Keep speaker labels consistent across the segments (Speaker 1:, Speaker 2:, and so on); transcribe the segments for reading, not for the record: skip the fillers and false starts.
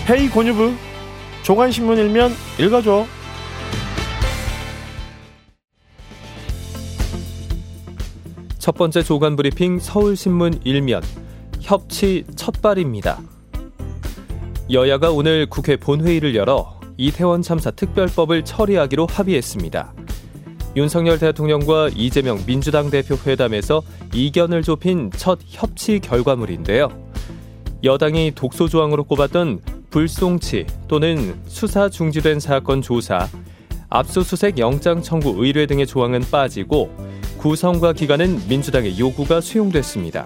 Speaker 1: 헤이 권유부 조간신문 일면 읽어줘.
Speaker 2: 첫 번째 조간 브리핑 서울신문 일면 협치 첫발입니다. 여야가 오늘 국회 본회의를 열어 이태원 참사 특별법을 처리하기로 합의했습니다. 윤석열 대통령과 이재명 민주당 대표 회담에서 이견을 좁힌 첫 협치 결과물인데요. 여당이 독소조항으로 꼽았던 불송치 또는 수사 중지된 사건 조사, 압수수색 영장 청구 의뢰 등의 조항은 빠지고 구성과 기간은 민주당의 요구가 수용됐습니다.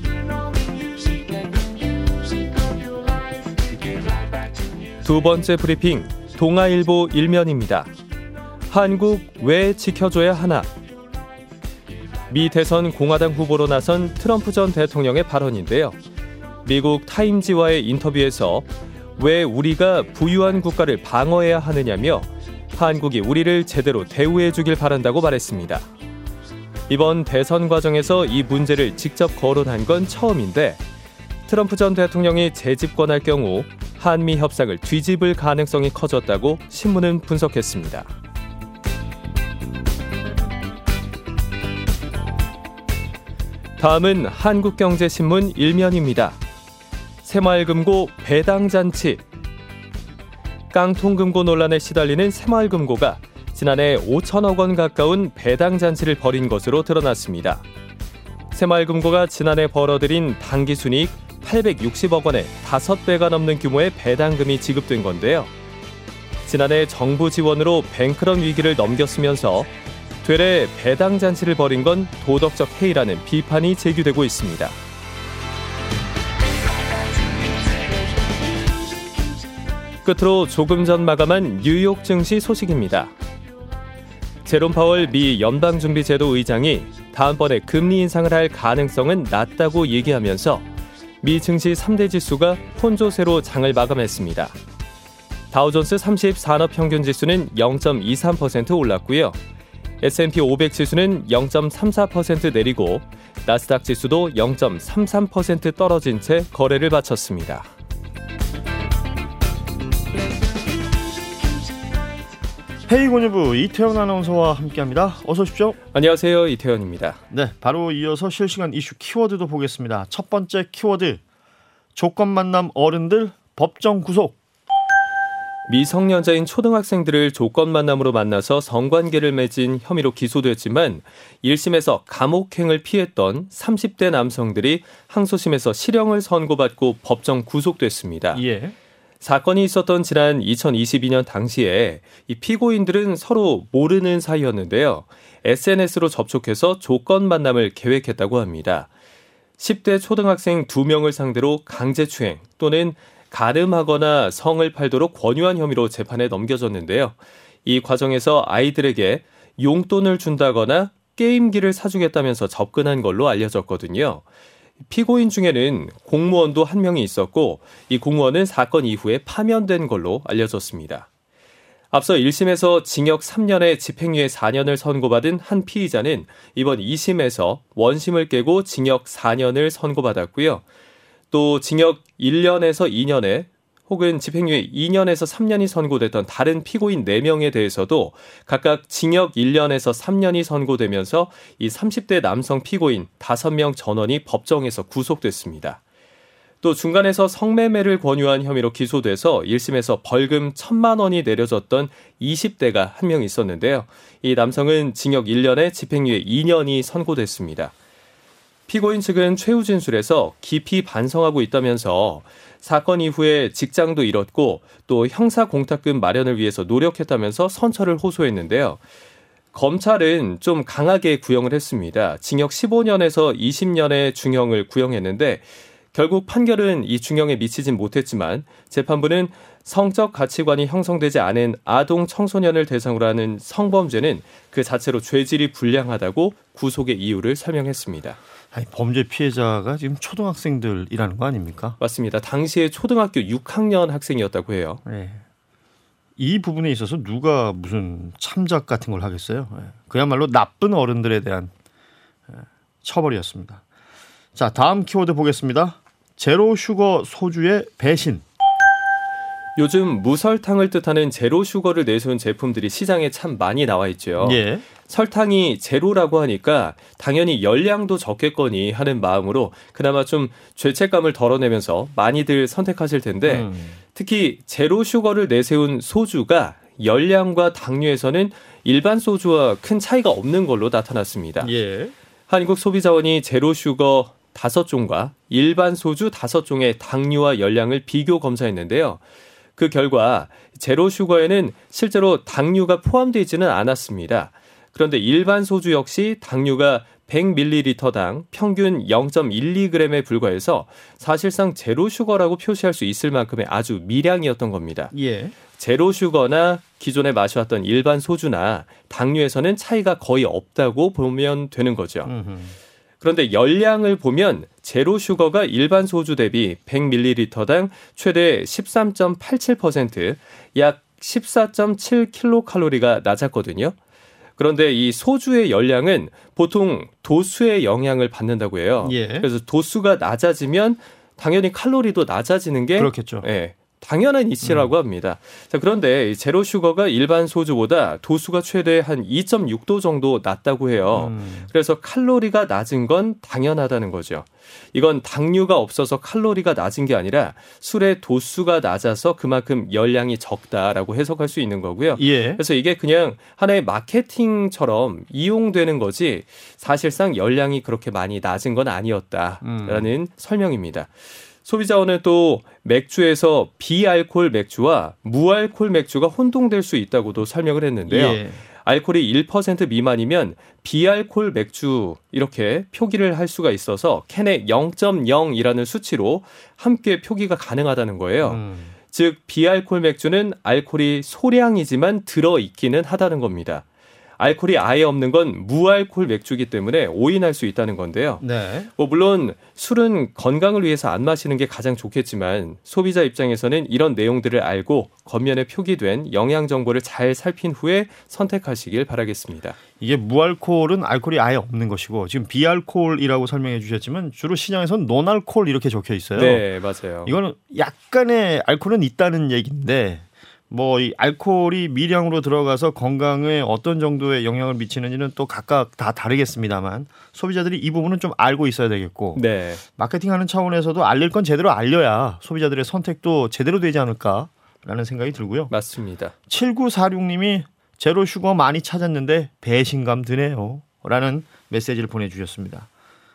Speaker 2: 두 번째 브리핑 동아일보 일면입니다. 한국 왜 지켜줘야 하나? 미 대선 공화당 후보로 나선 트럼프 전 대통령의 발언인데요. 미국 타임지와의 인터뷰에서 왜 우리가 부유한 국가를 방어해야 하느냐며 한국이 우리를 제대로 대우해주길 바란다고 말했습니다. 이번 대선 과정에서 이 문제를 직접 거론한 건 처음인데 트럼프 전 대통령이 재집권할 경우 한미 협상을 뒤집을 가능성이 커졌다고 신문은 분석했습니다. 다음은 한국경제신문 일면입니다. 새마을금고 배당잔치. 깡통금고 논란에 시달리는 새마을금고가 지난해 5천억 원 가까운 배당잔치를 벌인 것으로 드러났습니다. 새마을금고가 지난해 벌어들인 당기순이익 860억 원의 5배가 넘는 규모의 배당금이 지급된 건데요. 지난해 정부 지원으로 뱅크런 위기를 넘겼으면서 되레 배당잔치를 벌인 건 도덕적 해이라는 비판이 제기되고 있습니다. 끝으로 조금 전 마감한 뉴욕 증시 소식입니다. 제롬 파월 미 연방준비제도 의장이 다음번에 금리 인상을 할 가능성은 낮다고 얘기하면서 미 증시 3대 지수가 혼조세로 장을 마감했습니다. 다우존스 30 산업평균지수는 0.23% 올랐고요. S&P 500 지수는 0.34% 내리고 나스닥 지수도 0.33% 떨어진 채 거래를 마쳤습니다.
Speaker 1: 헤이 권유부 이태원 아나운서와 함께합니다. 어서 오십시오.
Speaker 2: 안녕하세요. 이태원입니다.
Speaker 1: 네, 바로 이어서 실시간 이슈 키워드도 보겠습니다. 첫 번째 키워드, 조건 만남 어른들 법정 구속.
Speaker 2: 미성년자인 초등학생들을 조건 만남으로 만나서 성관계를 맺은 혐의로 기소됐지만 1심에서 감옥행을 피했던 30대 남성들이 항소심에서 실형을 선고받고 법정 구속됐습니다.
Speaker 1: 예.
Speaker 2: 사건이 있었던 지난 2022년 당시에 이 피고인들은 서로 모르는 사이였는데요. SNS로 접촉해서 조건 만남을 계획했다고 합니다. 10대 초등학생 2명을 상대로 강제추행 또는 가름하거나 성을 팔도록 권유한 혐의로 재판에 넘겨졌는데요. 이 과정에서 아이들에게 용돈을 준다거나 게임기를 사주겠다면서 접근한 걸로 알려졌거든요. 피고인 중에는 공무원도 한 명이 있었고 이 공무원은 사건 이후에 파면된 걸로 알려졌습니다. 앞서 1심에서 징역 3년에 집행유예 4년을 선고받은 한 피의자는 이번 2심에서 원심을 깨고 징역 4년을 선고받았고요. 또 징역 1년에서 2년에 혹은 집행유예 2년에서 3년이 선고됐던 다른 피고인 4명에 대해서도 각각 징역 1년에서 3년이 선고되면서 이 30대 남성 피고인 5명 전원이 법정에서 구속됐습니다. 또 중간에서 성매매를 권유한 혐의로 기소돼서 1심에서 벌금 1,000만 원이 내려졌던 20대가 한 명 있었는데요. 이 남성은 징역 1년에 집행유예 2년이 선고됐습니다. 피고인 측은 최후 진술에서 깊이 반성하고 있다면서 사건 이후에 직장도 잃었고 또 형사 공탁금 마련을 위해서 노력했다면서 선처를 호소했는데요. 검찰은 좀 강하게 구형을 했습니다. 징역 15년에서 20년의 중형을 구형했는데 결국 판결은 이 중형에 미치진 못했지만 재판부는 성적 가치관이 형성되지 않은 아동 청소년을 대상으로 하는 성범죄는 그 자체로 죄질이 불량하다고 구속의 이유를 설명했습니다.
Speaker 1: 아니, 범죄 피해자가 지금 초등학생들이라는 거 아닙니까?
Speaker 2: 맞습니다. 당시에 초등학교 6학년 학생이었다고 해요.
Speaker 1: 네. 이 부분에 있어서 누가 무슨 참작 같은 걸 하겠어요? 그야말로 나쁜 어른들에 대한 처벌이었습니다. 자, 다음 키워드 보겠습니다. 제로 슈거 소주의 배신.
Speaker 2: 요즘 무설탕을 뜻하는 제로 슈거를 내세운 제품들이 시장에 참 많이 나와 있죠.
Speaker 1: 예.
Speaker 2: 설탕이 제로라고 하니까 당연히 열량도 적겠거니 하는 마음으로 그나마 좀 죄책감을 덜어내면서 많이들 선택하실 텐데 특히 제로 슈거를 내세운 소주가 열량과 당류에서는 일반 소주와 큰 차이가 없는 걸로 나타났습니다.
Speaker 1: 예.
Speaker 2: 한국소비자원이 제로 슈거 5종과 일반 소주 5종의 당류와 열량을 비교 검사했는데요. 그 결과 제로 슈거에는 실제로 당류가 포함되어 있지는 않았습니다. 그런데 일반 소주 역시 당류가 100ml당 평균 0.12g에 불과해서 사실상 제로 슈거라고 표시할 수 있을 만큼의 아주 미량이었던 겁니다.
Speaker 1: 예.
Speaker 2: 제로 슈거나 기존에 마셔왔던 일반 소주나 당류에서는 차이가 거의 없다고 보면 되는 거죠. 그런데 열량을 보면 제로 슈거가 일반 소주 대비 100ml당 최대 13.87%, 약 14.7kcal가 낮았거든요. 그런데 이 소주의 열량은 보통 도수의 영향을 받는다고 해요.
Speaker 1: 예.
Speaker 2: 그래서 도수가 낮아지면 당연히 칼로리도 낮아지는 게
Speaker 1: 그렇겠죠.
Speaker 2: 예, 당연한 이치라고 합니다. 자, 그런데 제로 슈거가 일반 소주보다 도수가 최대 한 2.6도 정도 낮다고 해요. 그래서 칼로리가 낮은 건 당연하다는 거죠. 이건 당류가 없어서 칼로리가 낮은 게 아니라 술의 도수가 낮아서 그만큼 열량이 적다라고 해석할 수 있는 거고요.
Speaker 1: 예.
Speaker 2: 그래서 이게 그냥 하나의 마케팅처럼 이용되는 거지 사실상 열량이 그렇게 많이 낮은 건 아니었다라는 설명입니다. 소비자원은 또 맥주에서 비알콜 맥주와 무알콜 맥주가 혼동될 수 있다고도 설명을 했는데요.
Speaker 1: 예.
Speaker 2: 알코올이 1% 미만이면 비알콜 맥주 이렇게 표기를 할 수가 있어서 캔에 0.0이라는 수치로 함께 표기가 가능하다는 거예요. 즉 비알콜 맥주는 알코올이 소량이지만 들어있기는 하다는 겁니다. 알코올이 아예 없는 건 무알콜 맥주이기 때문에 오인할 수 있다는 건데요.
Speaker 1: 네.
Speaker 2: 물론 술은 건강을 위해서 안 마시는 게 가장 좋겠지만 소비자 입장에서는 이런 내용들을 알고 겉면에 표기된 영양 정보를 잘 살핀 후에 선택하시길 바라겠습니다.
Speaker 1: 이게 무알콜은 알코올이 아예 없는 것이고 지금 비알콜이라고 설명해 주셨지만 주로 시장에서는 노알콜 이렇게 적혀 있어요.
Speaker 2: 네, 맞아요.
Speaker 1: 이거는 약간의 알코올은 있다는 얘기인데 뭐 이 알코올이 미량으로 들어가서 건강에 어떤 정도의 영향을 미치는지는 또 각각 다 다르겠습니다만 소비자들이 이 부분은 좀 알고 있어야 되겠고
Speaker 2: 네.
Speaker 1: 마케팅하는 차원에서도 알릴 건 제대로 알려야 소비자들의 선택도 제대로 되지 않을까라는 생각이 들고요.
Speaker 2: 맞습니다.
Speaker 1: 7946님이 제로 슈거 많이 찾았는데 배신감 드네요 라는 메시지를 보내주셨습니다.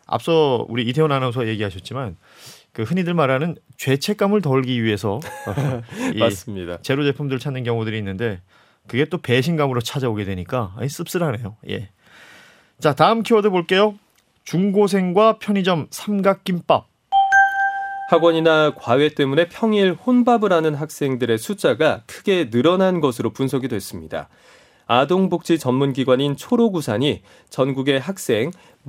Speaker 1: 앞서 우리 이태원 아나운서 얘기하셨지만 그 흔히들 말하는 죄책감을 덜기 위해서 이
Speaker 2: 맞습니다.
Speaker 1: 제로 제품들 찾는 경우들이 있는데 그게 또 배신감으로 찾아오게 되니까 씁쓸하네요. 예. 자, 다음 키워드 볼게요. 중고생과 편의점 삼각김밥.
Speaker 2: 학원이나 과외 때문에 평일 혼밥을 하는 학생들의 숫자가 크게 늘어난 것으로 분석이 됐습니다. 아동복지 전문기관인 초록우산이 전국의 학생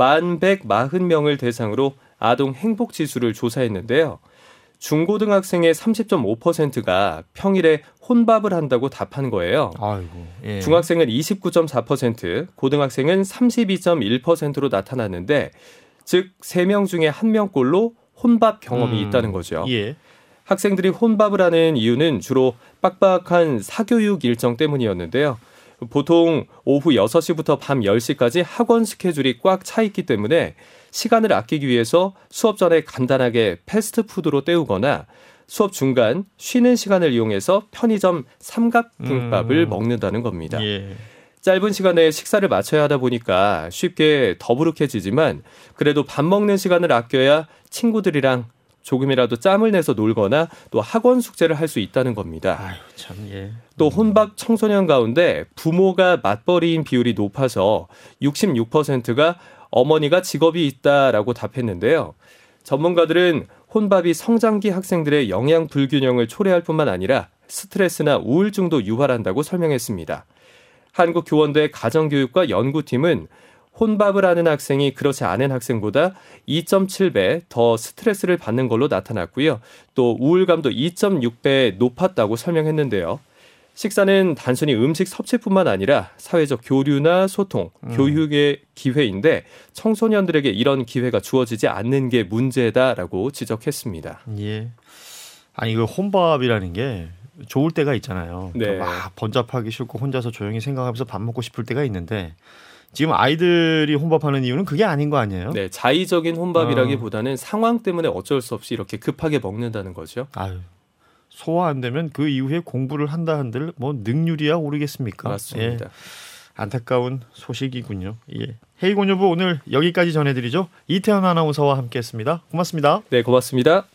Speaker 2: 1140명을 대상으로 아동 행복지수를 조사했는데요. 중고등학생의 30.5%가 평일에 혼밥을 한다고 답한 거예요.
Speaker 1: 아이고, 예.
Speaker 2: 중학생은 29.4%, 고등학생은 32.1%로 나타났는데 즉 3명 중에 1명꼴로 혼밥 경험이 있다는 거죠.
Speaker 1: 예.
Speaker 2: 학생들이 혼밥을 하는 이유는 주로 빡빡한 사교육 일정 때문이었는데요. 보통 오후 6시부터 밤 10시까지 학원 스케줄이 꽉 차 있기 때문에 시간을 아끼기 위해서 수업 전에 간단하게 패스트푸드로 때우거나 수업 중간 쉬는 시간을 이용해서 편의점 삼각김밥을 먹는다는 겁니다.
Speaker 1: 예.
Speaker 2: 짧은 시간에 식사를 마쳐야 하다 보니까 쉽게 더부룩해지지만 그래도 밥 먹는 시간을 아껴야 친구들이랑 조금이라도 짬을 내서 놀거나 또 학원 숙제를 할 수 있다는 겁니다.
Speaker 1: 아유, 참, 예.
Speaker 2: 또 혼밥 청소년 가운데 부모가 맞벌이인 비율이 높아서 66%가 어머니가 직업이 있다라고 답했는데요. 전문가들은 혼밥이 성장기 학생들의 영양 불균형을 초래할 뿐만 아니라 스트레스나 우울증도 유발한다고 설명했습니다. 한국교원대 가정교육과 연구팀은 혼밥을 하는 학생이 그렇지 않은 학생보다 2.7배 더 스트레스를 받는 걸로 나타났고요. 또 우울감도 2.6배 높았다고 설명했는데요. 식사는 단순히 음식 섭취뿐만 아니라 사회적 교류나 소통, 교육의 기회인데 청소년들에게 이런 기회가 주어지지 않는 게 문제다라고 지적했습니다.
Speaker 1: 예. 아니, 이거 혼밥이라는 게 좋을 때가 있잖아요.
Speaker 2: 네.
Speaker 1: 그러니까 막 번잡하기 싫고 혼자서 조용히 생각하면서 밥 먹고 싶을 때가 있는데 지금 아이들이 혼밥하는 이유는 그게 아닌 거 아니에요?
Speaker 2: 네, 자의적인 혼밥이라기보다는 상황 때문에 어쩔 수 없이 이렇게 급하게 먹는다는 거죠.
Speaker 1: 아유, 소화 안 되면 그 이후에 공부를 한다 한들 뭐 능률이야 오르겠습니까?
Speaker 2: 맞습니다.
Speaker 1: 예, 안타까운 소식이군요. 예. 헤이곤유부 오늘 여기까지 전해드리죠. 이태원 아나운서와 함께했습니다. 고맙습니다.
Speaker 2: 네, 고맙습니다.